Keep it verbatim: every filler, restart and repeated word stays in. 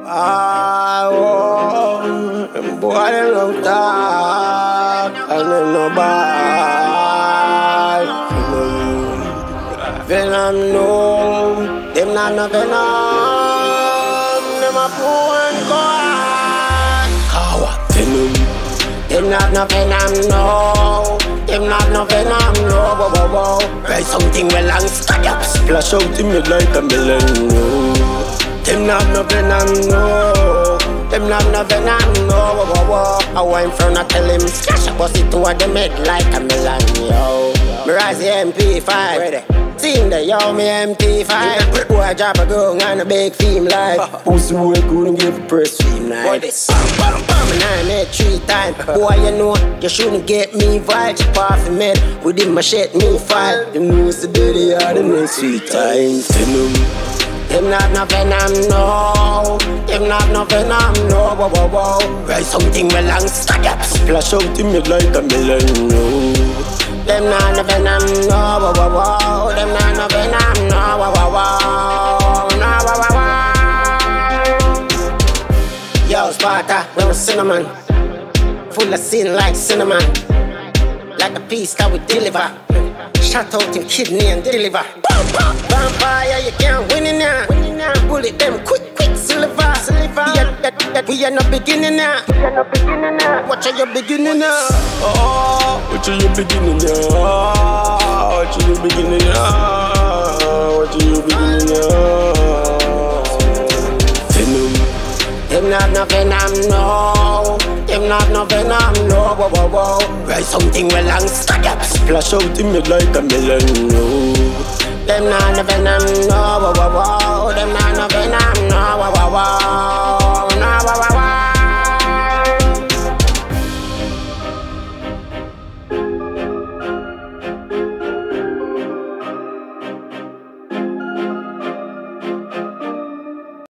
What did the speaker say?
I want them boy them long talk and them no bad. Venom no, them not no venom. Them a poor and God. Kawa venom. Them not no venom no. Them not no venom no. Whoa whoa whoa. Write something well and stack up. Splash out in me like a melon no. Them not no venom, no. Them not no venom, no. Whoa, whoa, whoa. I went from I tell him splash a bust it toward the head like a melon, yo. Me rise the M P five. Ready? Sing the yo, me M P five. Boy, I drop a girl on a big theme like Pussy boy couldn't give a press theme like Boy, this bam, bam, and I made three times. Boy, you know, you shouldn't get me vibes. Chip off the med, within my shit, me file. Them knows the dirty are the next three times. Venom. Them not no venom, no. Them not no venom, no. Whoa, whoa, whoa. Write something well and stack up. Splash out in me like a melon, no. Them not no venom, no. Whoa, whoa, whoa. Them not no venom, no. Whoa, whoa, whoa. No, whoa, whoa, whoa. Yo, Sparta, we're cinnamon. Full of sin like cinnamon. Like a piece that we deliver. Shut out your kidney and deliver. Vampire, you can't win it now. Bullet them quick, quick, silver. silver. Yeah, that, that, we are not beginning now. We are not beginning now. Watch how you're beginning now. Oh, watch how you're beginning now. Watch how you're beginning now. Watch how you're beginning now. Venom. Them not no venom, no. Them not no venom, no. Whoa, whoa, whoa. Write something well and stack up. Splash out in me like a melon, no. Them not no venom, no. Whoa, whoa, whoa. Them not no venom,